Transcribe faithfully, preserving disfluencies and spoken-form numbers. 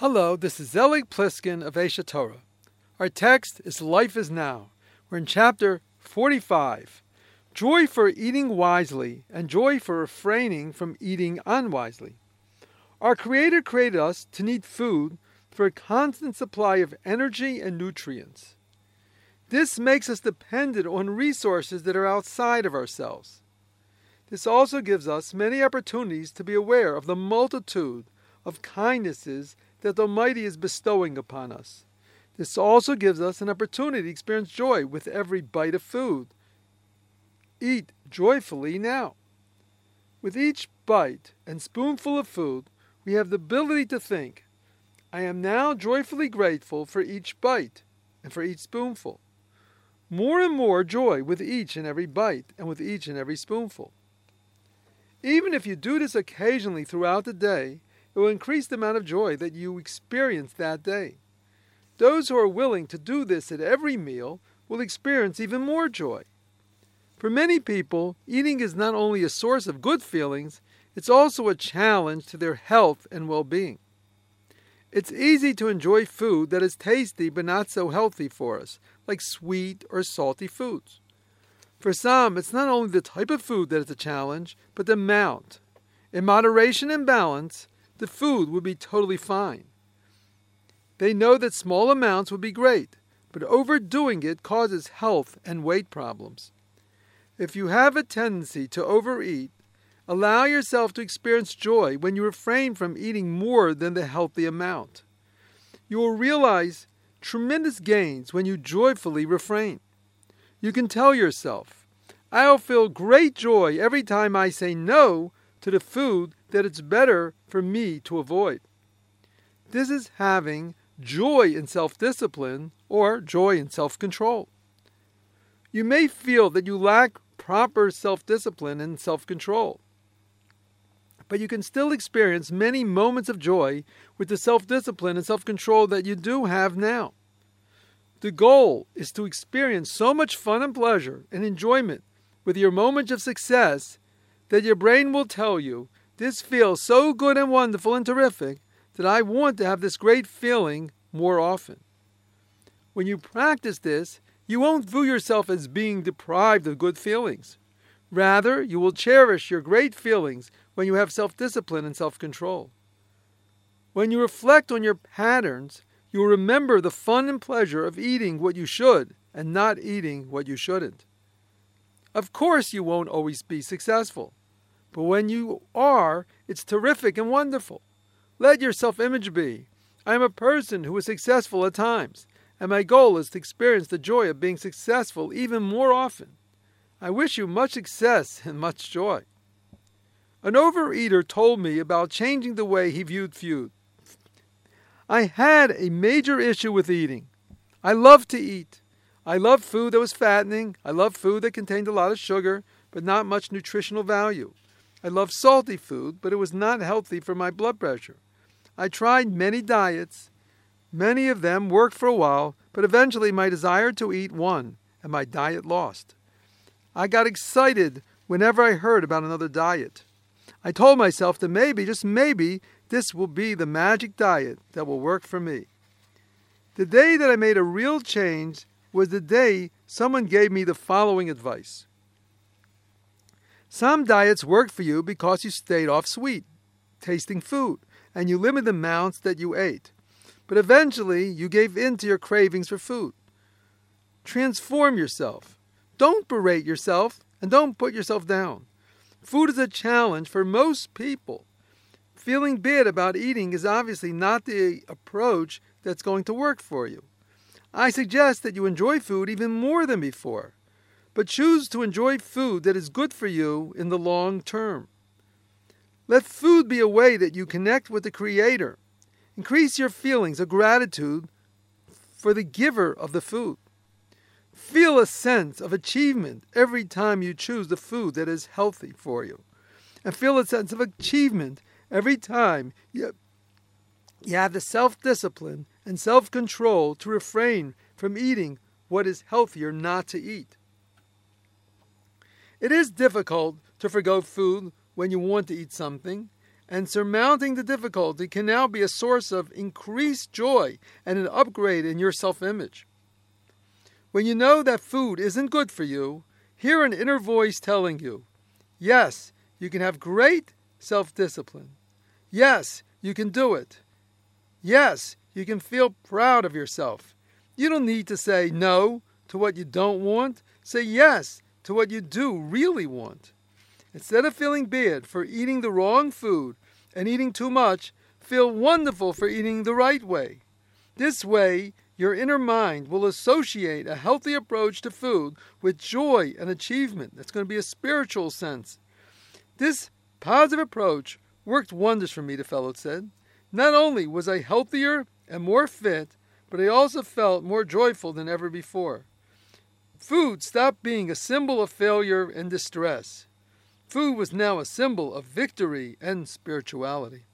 Hello, this is Zelig Pliskin of Aish Torah. Our text is Life is Now. We're in chapter forty-five. Joy for eating wisely and joy for refraining from eating unwisely. Our Creator created us to need food for a constant supply of energy and nutrients. This makes us dependent on resources that are outside of ourselves. This also gives us many opportunities to be aware of the multitude of kindnesses that the Almighty is bestowing upon us. This also gives us an opportunity to experience joy with every bite of food. Eat joyfully now. With each bite and spoonful of food, we have the ability to think, I am now joyfully grateful for each bite and for each spoonful. More and more joy with each and every bite and with each and every spoonful. Even if you do this occasionally throughout the day, it will increase the amount of joy that you experience that day. Those who are willing to do this at every meal will experience even more joy. For many people, eating is not only a source of good feelings, it's also a challenge to their health and well-being. It's easy to enjoy food that is tasty but not so healthy for us, like sweet or salty foods. For some, it's not only the type of food that is a challenge, but the amount. In moderation and balance, the food would be totally fine. They know that small amounts would be great, but overdoing it causes health and weight problems. If you have a tendency to overeat, allow yourself to experience joy when you refrain from eating more than the healthy amount. You will realize tremendous gains when you joyfully refrain. You can tell yourself, I'll feel great joy every time I say no to the food that it's better for me to avoid. This is having joy in self-discipline or joy in self-control. You may feel that you lack proper self-discipline and self-control, but you can still experience many moments of joy with the self-discipline and self-control that you do have now. The goal is to experience so much fun and pleasure and enjoyment with your moments of success that your brain will tell you, this feels so good and wonderful and terrific that I want to have this great feeling more often. When you practice this, you won't view yourself as being deprived of good feelings. Rather, you will cherish your great feelings when you have self-discipline and self-control. When you reflect on your patterns, you will remember the fun and pleasure of eating what you should and not eating what you shouldn't. Of course, you won't always be successful. But when you are, it's terrific and wonderful. Let your self-image be, I am a person who is successful at times, and my goal is to experience the joy of being successful even more often. I wish you much success and much joy. An overeater told me about changing the way he viewed food. I had a major issue with eating. I loved to eat. I loved food that was fattening. I loved food that contained a lot of sugar, but not much nutritional value. I loved salty food, but it was not healthy for my blood pressure. I tried many diets. Many of them worked for a while, but eventually my desire to eat won, and my diet lost. I got excited whenever I heard about another diet. I told myself that maybe, just maybe, this will be the magic diet that will work for me. The day that I made a real change was the day someone gave me the following advice. Some diets worked for you because you stayed off sweet, tasting food, and you limited the amounts that you ate. But eventually, you gave in to your cravings for food. Transform yourself. Don't berate yourself, and don't put yourself down. Food is a challenge for most people. Feeling bad about eating is obviously not the approach that's going to work for you. I suggest that you enjoy food even more than before, but choose to enjoy food that is good for you in the long term. Let food be a way that you connect with the Creator. Increase your feelings of gratitude for the giver of the food. Feel a sense of achievement every time you choose the food that is healthy for you. And feel a sense of achievement every time you, you have the self-discipline and self-control to refrain from eating what is healthier not to eat. It is difficult to forgo food when you want to eat something, and surmounting the difficulty can now be a source of increased joy and an upgrade in your self-image. When you know that food isn't good for you, hear an inner voice telling you, yes, you can have great self-discipline. Yes, you can do it. Yes, you can feel proud of yourself. You don't need to say no to what you don't want. Say yes to what you do really want. Instead of feeling bad for eating the wrong food and eating too much, feel wonderful for eating the right way. This way, your inner mind will associate a healthy approach to food with joy and achievement. That's going to be a spiritual sense. This positive approach worked wonders for me, the fellow said. Not only was I healthier and more fit, but I also felt more joyful than ever before. Food stopped being a symbol of failure and distress. Food was now a symbol of victory and spirituality.